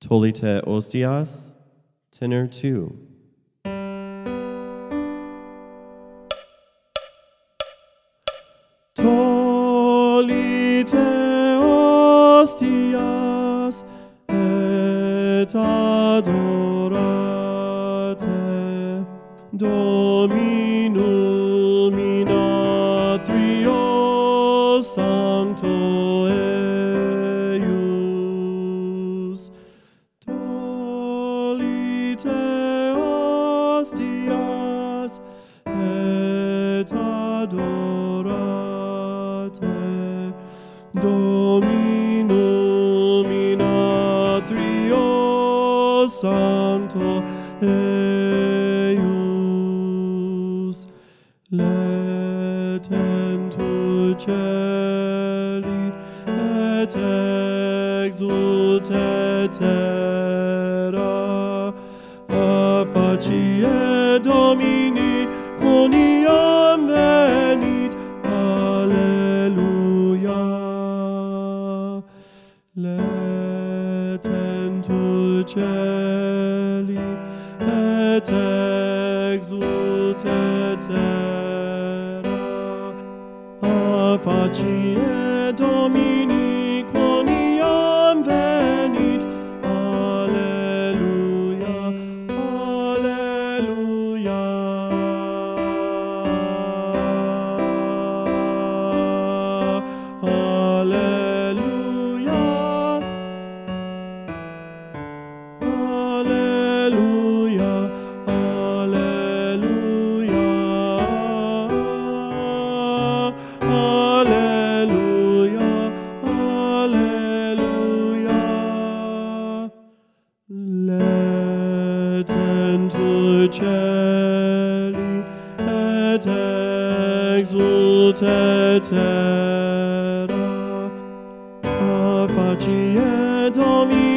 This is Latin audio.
Tolite ostias, tenor 2. Tolite ostias et adorate Dominum in atrio sancto eius. Tolite ostias et adorate Dominum in atrio sancto eius. Letentur celi et exultet terra a facie Domini quoniam venit. Alleluia. Letentur celi et exultet terra a facie Domini quoniam venit. Alleluia, alleluia. Alleluia, alleluia, alleluia, alleluia, alleluia. Letentur celi et exultet terra a facie Domini